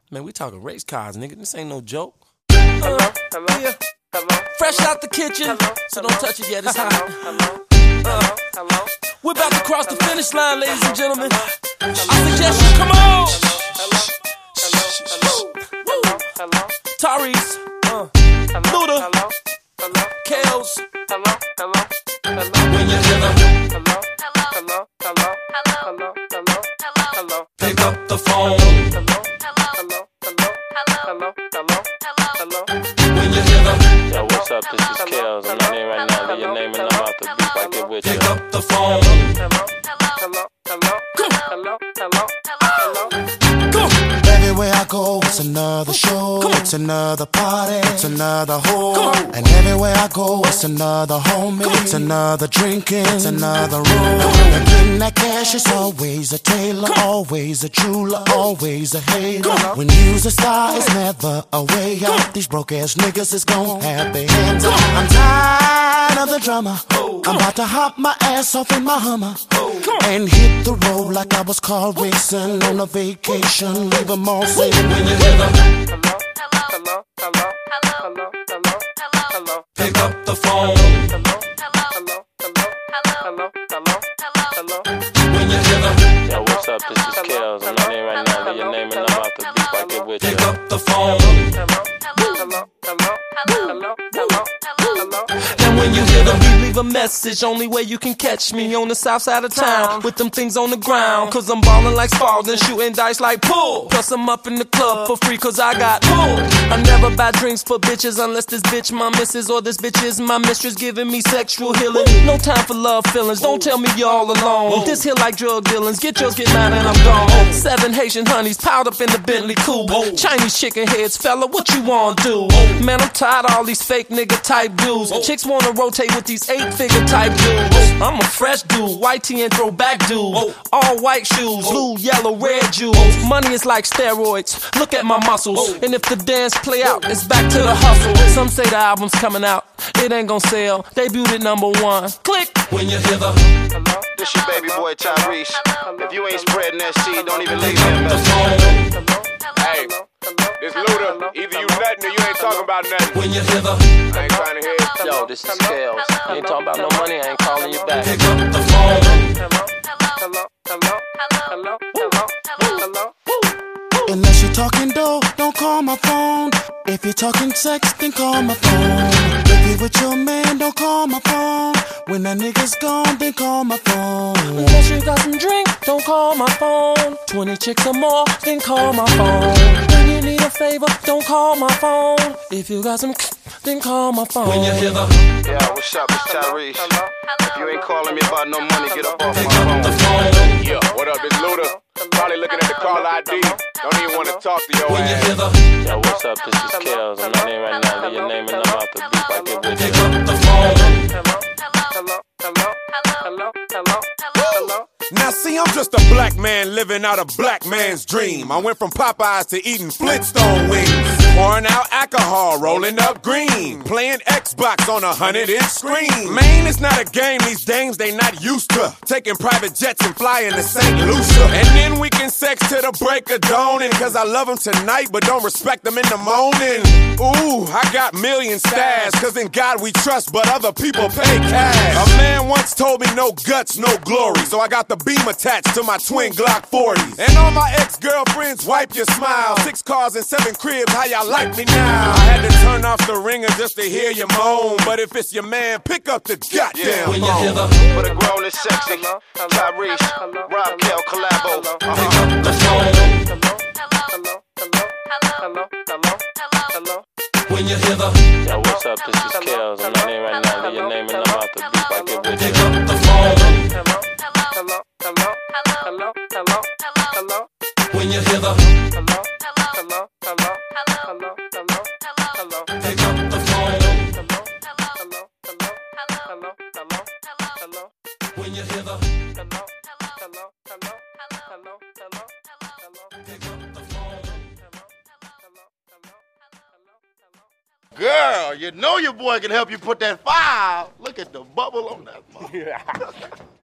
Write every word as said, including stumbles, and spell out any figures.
Man, we talking race cars, nigga. This ain't no joke. Hello, hello, Yeah. hello. Fresh out the kitchen, Hello, so hello. don't touch it yet. It's hot. Hello, Uh, hello. we're about to cross the finish line, ladies and gentlemen. I suggest you come on. Hello, hello, hello, hello, Tyrese, uh, hello, Luda, hello, hello, Kels. hello, hello, hello. When you hear the Hello, hello, hello, hello, hello, hello. pick up the phone. Hello, hello, hello, hello, hello, hello. When you hear the Yo, what's up? This is Kels. I'm not in right now. Leave your name and number out the beef. I get with you. pick up the phone. Hello, hello, hello, hello, hello, hello. Go. Everywhere I go, it's another show, it's another party, it's another hoe. And everywhere I go, it's another homie, it's another drinking, it's another room. And getting that cash is always a tailor, always a jeweler, always a hater. When you's a star, it's never a way out. These broke ass niggas is gon' have their hands up. I'm tired of the drama. I'm about to hop my ass off in my Hummer and hit the road like I was car racing on a vacation. Leave 'em all saying when you hear the Hello, hello, hello, hello, hello, hello. pick up the phone. Hello, hello, hello, hello, hello, hello. When you hear the Yo, what's up? This is Kels. I'm not in right now. Leave your name and number out the beef. I get with you. pick up the phone. Hello, hello, hello, hello, hello, hello. And when you hear the beat, leave a message. Only way you can catch me on the south side of town with them things on the ground. Cause I'm ballin' like Spalding, shooting dice like pool. Plus I'm up in the club for free cause I got pull. I never buy drinks for bitches unless this bitch my missus or this bitch is my mistress giving me sexual healing. No time for love feelings, don't tell me you're all alone. This here like drug dealings, get yours, get mine and I'm gone. Seven Haitian honeys piled up in the Bentley coupe. Chinese chicken heads, fella, what you wanna do? Man, I'm tired of all these fake nigga type dudes. Chicks wanna rotate with these eight figure type dudes. I'm a fresh dude, white tee and throwback dude. All white shoes, blue, yellow, red jewels. Money is like steroids, look at my muscles. And if the dance play out, it's back to the hustle. Some say the album's coming out, it ain't gon' sell. Debuted number one. Click when you hear the Hello, This your baby boy Tyrese. If you ain't spreading that seed, don't even leave me a the message. phone. Hey, this Luda, either you nuttin' or you ain't talking about nothing. When you hear the I ain't trying to hear it. Yo, this is Kels. You ain't talking about no money. I ain't calling you back. pick up the phone. hello, hello, hello, hello, hello, hello. unless you're talking dough, don't call my phone. If you're talking sex, then call my phone. If you with your man, don't call my phone. When that nigga's gone, then call my phone. Unless you got some drink, don't call my phone. Twenty chicks or more, then call my phone. When you need a favor, don't call my phone. If you got some, then call my phone. When you hear the Yeah, what's up? It's Tyrese. If you ain't calling me about no money, get up off my pick up the phone. phone. Yeah, what up? This Luda. Probably looking at the call I D. Don't even want to talk to your When you hear ass. the Yo, what's up? This is Kels. I'm not in right now. Leave your name and number out the beef. I get with pick you. up the phone. Hello, hello, hello, hello, hello, hello. Now see, I'm just a black man living out a black man's dream. I went from Popeyes to eating Flintstone wings. Pouring out alcohol, rolling up green. Playing Xbox on a hundred inch screen. Man, it's not a game, these dames they not used to. Taking private jets and flying to Saint Lucia. And then we can sex to the break of dawning. Cause I love them tonight, but don't respect them in the morning. Ooh, I got million stash. Cause in God we trust, but other people pay cash. A man once told me no guts, no glory. So I got the beam attached to my twin Glock forties. And all my ex-girlfriends wipe your smile. Six cars and seven cribs, how y'all like me now? I had to turn off the ringer just to hear you moan. But if it's your man, pick up the goddamn When you hear phone. the For the grown is sexy. Tyrese, Rob Kel collabo. pick up the phone. Hello, hello, hello, hello, hello. When you hear the Yo, what's up? This is Kels. I'm not in right now. Leave your name and number out the beef. I get with pick you. up the phone. Hello, hello, hello, hello, hello, hello. When you hear the Hello, hello, hello, hello, hello, hello. pick up the phone. Hello, hello, hello, hello, hello, hello. When you hear the Hello, hello, hello, hello, hello, hello. pick up the phone. Hello, hello, hello, hello, hello. Girl, you know your boy can help you put that file. Look at the bubble on that mother.